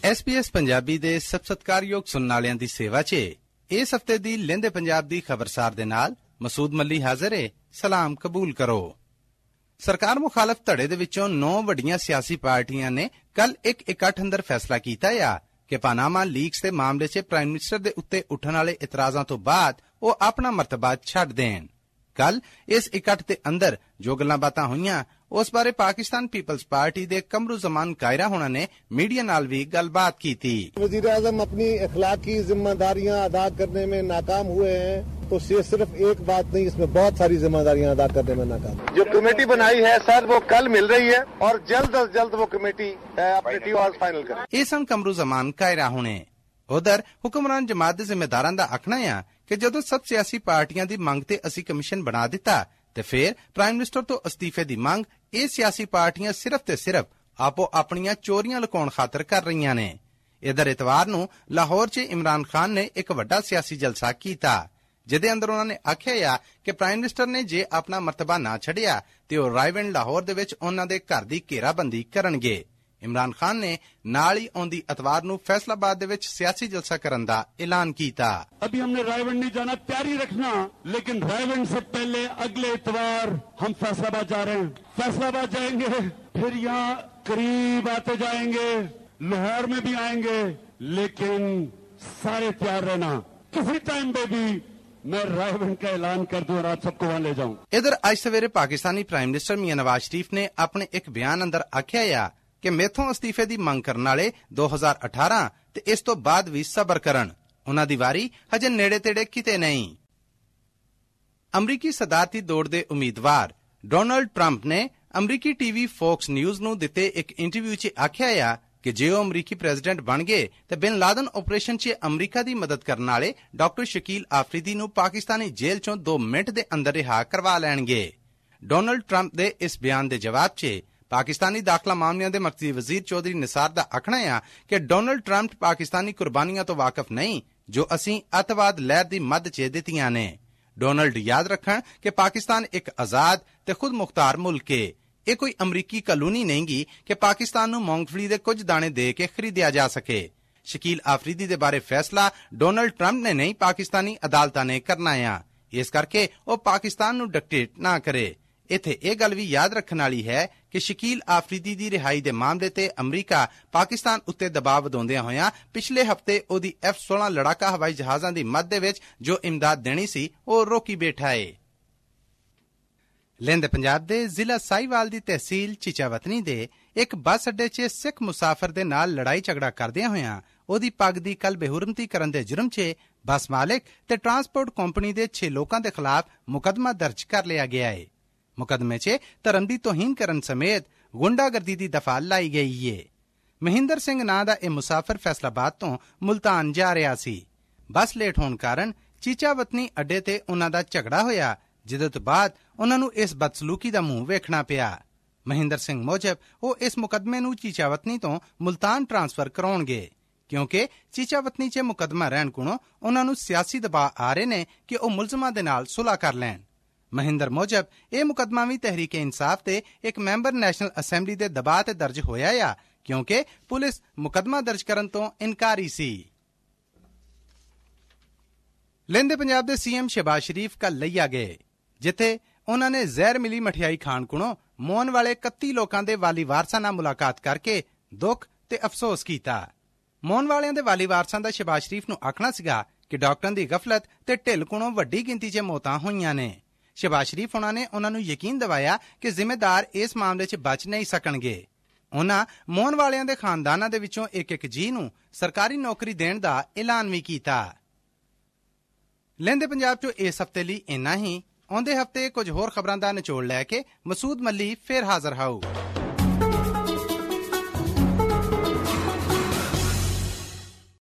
SBS Punjabi ਦੇ ਸਭ ਸਤਿਕਾਰਯੋਗ ਸੁਣਨ ਵਾਲਿਆਂ ਦੀ ਸੇਵਾ 'ਚ ਇਸ ਹਫ਼ਤੇ ਦੀ ਲਹਿੰਦੇ ਪੰਜਾਬ ਦੀ ਖਬਰਸਾਰ ਦੇ ਨਾਲ ਮਸੂਦ ਮੱਲੀ ਹਾਜ਼ਰ ਏ। ਸਲਾਮ ਕਬੂਲ ਕਰੋ। ਸਰਕਾਰ ਮੁਖਾਲਫ ਧੜੇ ਦੇ ਵਿੱਚੋਂ 9 ਵੱਡੀਆਂ ਸਿਆਸੀ ਪਾਰਟੀਆਂ ਨੇ ਕੱਲ ਇੱਕ ਇਕੱਠ ਅੰਦਰ ਫੈਸਲਾ ਕੀਤਾ ਆ ਕਿ ਪਾਨਾਮਾ ਲੀਕਸ ਦੇ ਮਾਮਲੇ 'ਚ ਪ੍ਰਾਈਮ ਮਿਨਿਸਟਰ ਦੇ ਉੱਤੇ ਉੱਠਣ ਵਾਲੇ ਇਤਰਾਜ਼ਾਂ ਤੋਂ ਬਾਅਦ ਉਹ ਆਪਣਾ ਮਰਤਬਾ ਛੱਡ ਦੇਣ। ਕੱਲ ਇਸ ਇਕੱਠ ਦੇ ਅੰਦਰ ਜੋ ਗੱਲਾਂ ਬਾਤਾਂ ਹੋਈਆਂ ਉਸ ਬਾਰੇ ਪਾਕਿਸਤਾਨ ਪੀਪल्स पार्टी ਦੇ कमरुज़मान कायरा होना ने मीडिया नाल भी गलबात की थी। वज़ीर आज़म अपनी अखलाकी जिम्मेदारियां अदा करने में नाकाम हुए हैं तो ये सिर्फ एक बात नहीं, इसमें बहुत सारी जिम्मेदारियां अदा करने में नाकाम। जो कमेटी बनाई है सर वो कल मिल रही है और जल्द अज जल्द वो कमेटी अपने टीआर फाइनल करे। ये सन कमरुज़मान कायरा होने। उधर हुक्मरान जमात दे जिम्मेदारां दा आखना है कि जदों सब सियासी पार्टियां दी मंग ते असी कमीशन बना दिता ਤੇ ਫਿਰ ਪ੍ਰਾਈਮ ਮਿਨਿਸਟਰ ਤੋਂ ਅਸਤੀਫੇ ਦੀ ਮੰਗ ਇਹ ਸਿਆਸੀ ਪਾਰਟੀਆਂ ਸਿਰਫ ਤੇ ਸਿਰਫ ਆਪੋ ਆਪਣੀਆਂ ਚੋਰੀਆਂ ਲੁਕਾਉਣ ਖਾਤਰ ਕਰ ਰਹੀਆਂ ਨੇ। ਇਧਰ ਇਤਵਾਰ ਨੂੰ ਲਾਹੌਰ 'ਚ ਇਮਰਾਨ ਖਾਨ ਨੇ ਇੱਕ ਵੱਡਾ ਸਿਆਸੀ ਜਲਸਾ ਕੀਤਾ ਜਿਹਦੇ ਅੰਦਰ ਉਹਨਾਂ ਨੇ ਆਖਿਆ ਕਿ ਪ੍ਰਾਈਮ ਮਿਨਿਸਟਰ ਨੇ ਜੇ ਆਪਣਾ ਮਰਤਬਾ ਨਾ ਛੱਡਿਆ ਤੇ ਉਹ ਰਾਇਵੰਡ ਲਾਹੌਰ ਦੇ ਵਿੱਚ ਉਹਨਾਂ ਦੇ ਘਰ ਦੀ ਘੇਰਾਬੰਦੀ ਕਰਨਗੇ। इमरान खान ने नाल ही आउंदी इतवार नूं फैसलाबाद दे विच सियासी जलसा करन दा ऐलान कीता। अभी हमने रायवंड नहीं जाना, तैयारी रखना, लेकिन रायवंड से पहले अगले इतवार हम फैसलाबाद जा रहे हैं। फैसलाबाद जाएंगे, फिर यहाँ करीब आते जाएंगे, लाहौर में भी आएंगे, लेकिन सारे तैयार रहना। किसी टाइम पे भी मैं रायवंड का ऐलान कर दूं और आप सबको वहां ले जाऊं। इधर अज सवेरे पाकिस्तानी प्राइम मिनिस्टर मियां नवाज शरीफ ने अपने एक बयान अंदर आख्या कि मेथों अस्तीफे की मंग करने वाले 2018 ते इस तो बाद भी सबर करन, उन्हां दी वारी हजे नेड़े तेड़े किते नहीं। अमरीकी सदारती दौड़ दे उम्मीदवार डोनाल्ड ट्रंप ने अमरीकी टीवी फॉक्स न्यूज नूं दिते एक इंटरव्यू च आख्या कि जे ओ अमरीकी प्रेजिडेंट बन गए ते बिन लादन ऑपरेशन च अमरीका दी मदद करने वाले डॉक्टर शकील आफरीदी नूं पाकिस्तानी जेल चों 2 मिनट दे अंदर रिहा करवा लैणगे। डोनाल्ड ट्रंप दे इस बयान दे जवाब च पाकिस्तानी दाखला मामलियां दे मरकजी वजीर चौधरी निसार दा आखना है कि डोनाल्ड ट्रंप पाकिस्तानी कुर्बानियां तो वाकफ नहीं जो असीं अतवाद लहर दी मद च दित्तियां ने। डोनाल्ड याद रखण कि पाकिस्तान एक आजाद ते खुद मुख्तार मुल्क है। ये कोई अमरीकी कॉलोनी नहींगी कि पाकिस्तान नूं मूंगफली दे कुछ दाणे दे के खरीदिया जा सके। शकील आफरीदी दे बारे फैसला डोनाल्ड ट्रंप ने नहीं पाकिस्तानी अदालतां ने करना है, इस करके वो पाकिस्तान नूं डिक्टेट ना करे। इत्थे ਇਹ ਗੱਲ ਵੀ ਯਾਦ ਰੱਖਣ ਵਾਲੀ ਹੈ ਕਿ ਸ਼ਕੀਲ ਆਫਰੀਦੀ ਦੀ ਰਿਹਾਈ ਦੇ ਮਾਮਲੇ ਤੇ ਅਮਰੀਕਾ ਪਾਕਿਸਤਾਨ ਉੱਤੇ ਦਬਾਅ ਵਧਾਉਂਦਿਆਂ ਹੋਇਆਂ ਪਿਛਲੇ ਹਫ਼ਤੇ ਉਹਦੀ F-16 ਲੜਾਕਾ ਹਵਾਈ ਜਹਾਜ਼ਾਂ ਦੀ ਮਦ ਦੇ ਵਿੱਚ ਜੋ ਇਮਦਾਦ ਦੇਣੀ ਸੀ ਉਹ ਰੋਕੀ ਬੈਠਾ ਏ। ਲਹਿੰਦੇ ਪੰਜਾਬ ਦੇ ਜ਼ਿਲ੍ਹਾ ਸਾਹੀਵਾਲ ਦੀ ਤਹਿਸੀਲ ਚੀਚਾਵਤਨੀ ਦੇ ਇੱਕ ਬੱਸ ਅੱਡੇ 'ਚ ਸਿੱਖ ਮੁਸਾਫਰ ਦੇ ਨਾਲ ਲੜਾਈ ਝਗੜਾ ਕਰਦਿਆਂ ਹੋਇਆਂ ਉਹਦੀ ਪੱਗ ਦੀ ਕੱਲ ਬੇਹੁਰਮਤੀ ਕਰਨ ਦੇ ਜੁਰਮ 'ਚ ਬੱਸ ਮਾਲਕ ਤੇ ਟਰਾਂਸਪੋਰਟ ਕੰਪਨੀ ਦੇ 6 ਲੋਕਾਂ ਦੇ ਖਿਲਾਫ ਮੁਕੱਦਮਾ ਦਰਜ ਕਰ ਲਿਆ ਗਿਆ ਏ। मुकदमे च धर्म की तोहीन करन समेत गुंडागर्दी की दफा लाई गई है। महिंदर सिंह नां दा यह मुसाफिर फैसलाबाद तो मुल्तान जा रहा सी। बस लेट होने कारण चीचावतनी अड्डे ते उन्हां दा झगड़ा होया, जिहदे तो बाद उन्हां नूं इस बदसलूकी दा मूंह वेखना पिया। महिंदर सिंह मुजब वो इस मुकदमे नूं चीचावतनी तो मुल्तान ट्रांसफर कराउणगे क्योंकि चीचावतनी च मुकदमा रहण कोलों उन्हां नूं सियासी दबाव आ रहे ने कि वो मुलजमां दे नाल सुलह कर लैण। ਮਹਿੰਦਰ ਮੁਜਬ ਇਹ ਮੁਕੱਦਮਾ ਵੀ ਤਹਿਰੀਕ ਇਨਸਾਫ ਤੇ ਇੱਕ ਮੈਂਬਰ ਨੈਸ਼ਨਲ ਅਸੈਂਬਲੀ ਦੇ ਦਬਾਅ ਤੇ ਦਰਜ ਹੋਇਆ ਆ ਕਿਉਂਕਿ ਪੁਲਿਸ ਮੁਕੱਦਮਾ ਦਰਜ ਕਰਨ ਤੋਂ ਇਨਕਾਰੀ ਸੀ। ਲਹਿੰਦੇ ਪੰਜਾਬ ਦੇ ਸੀਐਮ ਸ਼ਹਿਬਾਜ਼ ਸ਼ਰੀਫ ਕੱਲ ਲਈਆ ਗਏ ਜਿੱਥੇ ਉਹਨਾਂ ਨੇ ਜ਼ਹਿਰ ਮਿਲੀ ਮਠਿਆਈ ਖਾਣ ਕੋਲੋਂ ਮੌਨ ਵਾਲੇ 31 ਲੋਕਾਂ ਦੇ ਵਾਲੀ ਵਾਰਸਾਂ ਨਾਲ ਮੁਲਾਕਾਤ ਕਰਕੇ ਦੁੱਖ ਤੇ ਅਫਸੋਸ ਕੀਤਾ। ਮੌਨ ਵਾਲਿਆਂ ਦੇ ਵਾਲੀ ਵਾਰਸਾਂ ਦਾ ਸ਼ਹਿਬਾਜ਼ ਸ਼ਰੀਫ ਨੂੰ ਆਖਣਾ ਸੀਗਾ ਕਿ ਡਾਕਟਰਾਂ ਦੀ ਗਫਲਤ ਤੇ ਢਿੱਲ ਕੋਲੋਂ ਵੱਡੀ ਗਿਣਤੀ 'ਚ ਮੌਤਾਂ ਹੋਈਆਂ ਨੇ। ਸ਼ਹਿਬਾਜ਼ ਸ਼ਰੀਫ ਉਹਨਾਂ ਨੇ ਉਹਨਾਂ ਨੂੰ ਯਕੀਨ ਦਿਵਾਇਆ ਕਿ ਜ਼ਿੰਮੇਦਾਰ ਇਸ ਮਾਮਲੇ 'ਚ ਬਚ ਨਹੀਂ ਸਕਣਗੇ। ਉਹਨਾਂ ਮੋਹਨ ਵਾਲਿਆਂ ਦੇ ਖਾਨਦਾਨਾਂ ਦੇ ਵਿੱਚੋਂ ਇੱਕ ਜੀ ਨੂੰ ਸਰਕਾਰੀ ਨੌਕਰੀ ਦੇਣ ਦਾ ਐਲਾਨ ਵੀ ਕੀਤਾ। ਲਹਿੰਦੇ ਪੰਜਾਬ 'ਚੋਂ ਇਸ ਹਫ਼ਤੇ ਲਈ ਇੰਨਾ ਹੀ। ਆਉਂਦੇ ਹਫ਼ਤੇ ਕੁਝ ਹੋਰ ਖਬਰਾਂ ਦਾ ਨਿਚੋੜ ਲੈ ਕੇ ਮਸੂਦ ਮੱਲੀ ਫਿਰ ਹਾਜ਼ਰ ਹੋਊ।